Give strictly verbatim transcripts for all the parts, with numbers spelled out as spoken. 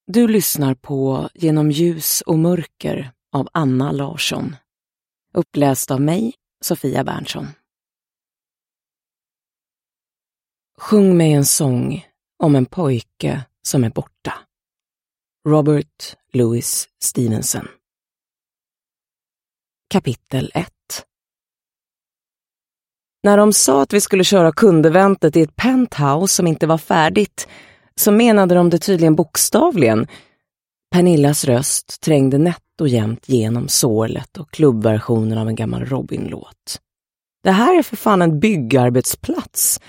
Du lyssnar på Genom ljus och mörker av Anna Larsson. Uppläst av mig, Sofia Berntsson. Sjung mig en sång om en pojke som är borta. Robert Louis Stevenson. Kapitel ett. När de sa att vi skulle köra kundeventet i ett penthouse som inte var färdigt, så menade de det tydligen bokstavligen. Pernillas röst trängde nätt och jämnt genom sorlet och klubbversionen av en gammal Robin-låt. Det här är för fan en byggarbetsplats.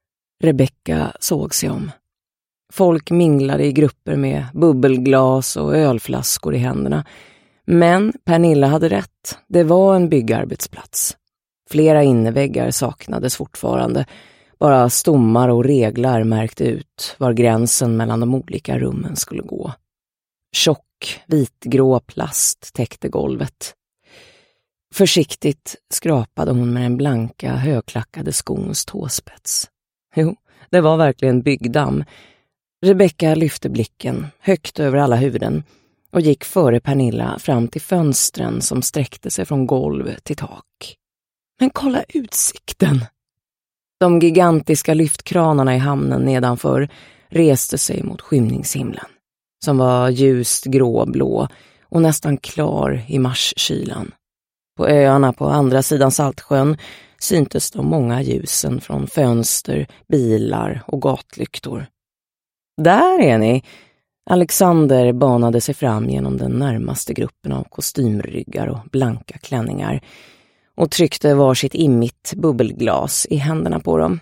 Rebecca såg sig om. Folk minglade i grupper med bubbelglas och ölflaskor i händerna. Men Pernilla hade rätt. Det var en byggarbetsplats. Flera inneväggar saknades fortfarande. Bara stommar och reglar märkte ut var gränsen mellan de olika rummen skulle gå. Tjock, vitgrå plast täckte golvet. Försiktigt skrapade hon med den blanka, högklackade skons tåspets. Jo, det var verkligen byggdamm. Rebecca lyfte blicken högt över alla huvuden och gick före Pernilla fram till fönstren som sträckte sig från golv till tak. Men kolla utsikten! De gigantiska lyftkranarna i hamnen nedanför reste sig mot skymningshimlen, som var ljust gråblå och nästan klar i marskylan. På öarna på andra sidan Saltsjön syntes de många ljusen från fönster, bilar och gatlyktor. Där är ni! Alexander banade sig fram genom den närmaste gruppen av kostymryggar och blanka klänningar och tryckte varsitt immigt bubbelglas i händerna på dem.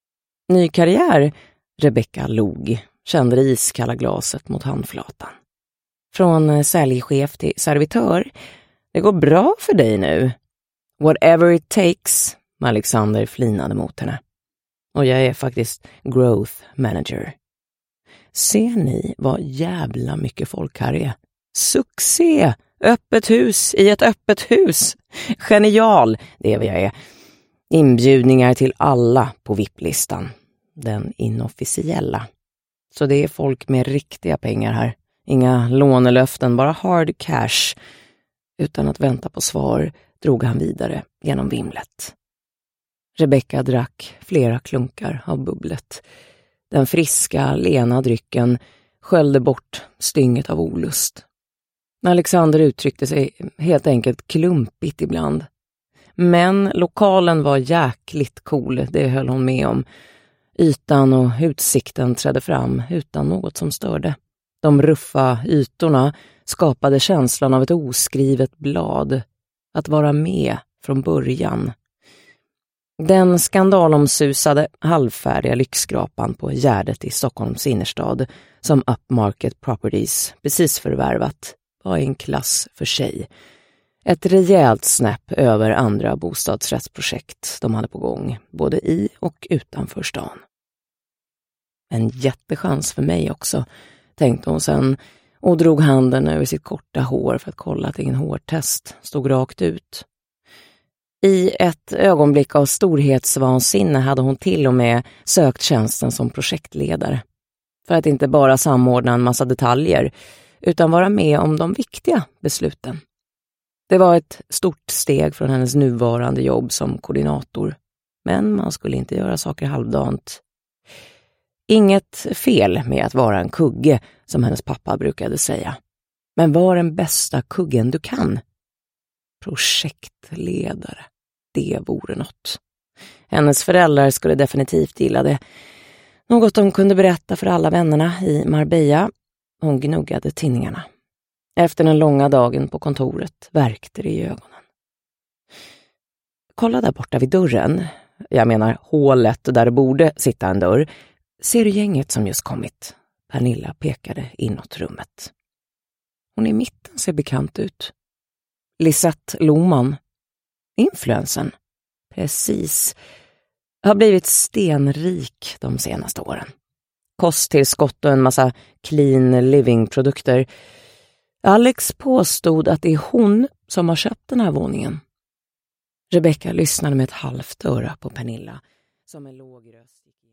Ny karriär? Rebecca log, kände det iskalla glaset mot handflatan. Från säljchef till servitör. Det går bra för dig nu. Whatever it takes, Alexander flinade mot henne. Och jag är faktiskt growth manager. Ser ni vad jävla mycket folk här är? Succé! Öppet hus i ett öppet hus. Genial, det är vad jag är. Inbjudningar till alla på V I P-listan. Den inofficiella. Så det är folk med riktiga pengar här. Inga lånelöften, bara hard cash. Utan att vänta på svar drog han vidare genom vimlet. Rebecca drack flera klunkar av bubblet. Den friska, lena drycken sköljde bort stynget av olust. Alexander uttryckte sig helt enkelt klumpigt ibland. Men lokalen var jäkligt cool, det höll hon med om. Ytan och utsikten trädde fram utan något som störde. De ruffa ytorna skapade känslan av ett oskrivet blad. Att vara med från början. Den skandalomsusade, halvfärdiga lyxskrapan på Gärdet i Stockholms innerstad som Upmarket Properties precis förvärvat var en klass för sig. Ett rejält snäpp över andra bostadsrättsprojekt de hade på gång, både i och utanför stan. En jättechans för mig också, tänkte hon sen och drog handen över sitt korta hår för att kolla att ingen hårtest stod rakt ut. I ett ögonblick av storhetsvansinne hade hon till och med sökt tjänsten som projektledare. För att inte bara samordna en massa detaljer, utan vara med om de viktiga besluten. Det var ett stort steg från hennes nuvarande jobb som koordinator. Men man skulle inte göra saker halvdant. Inget fel med att vara en kugge, som hennes pappa brukade säga. Men var den bästa kuggen du kan. Projektledare, det vore något. Hennes föräldrar skulle definitivt gilla det. Något de kunde berätta för alla vännerna i Marbella. Hon gnuggade tinningarna. Efter den långa dagen på kontoret värkte det i ögonen. Kolla där borta vid dörren. Jag menar hålet där det borde sitta en dörr. Ser du gänget som just kommit? Pernilla pekade inåt rummet. Hon i mitten ser bekant ut. Lisette Lohman. Influensen. Precis. Har blivit stenrik de senaste åren. Kosttillskott och en massa clean living-produkter. Alex påstod att det är hon som har köpt den här våningen. Rebecca lyssnade med ett halvt öra på Pernilla som en låg röst.